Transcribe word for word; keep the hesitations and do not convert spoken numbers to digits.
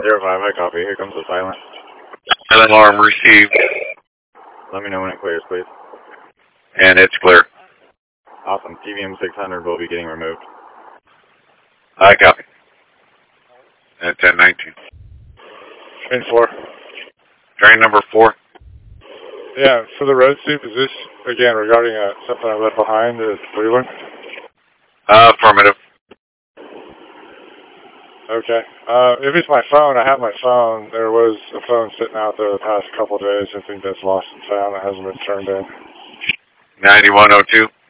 Zero five, I copy. Here comes the silent. Silent alarm received. Let me know when it clears, please. And it's clear. Awesome. T V M six hundred will be getting removed. I copy. At ten nineteen. Train four. Train number four. Yeah, for the road soup, is this, again, regarding uh, something I left behind at Cleveland? Uh, affirmative. Okay. Uh, if it's my phone, I have my phone. There was a phone sitting out there the past couple of days. I think that's lost and found. It hasn't been turned in. ninety-one oh two.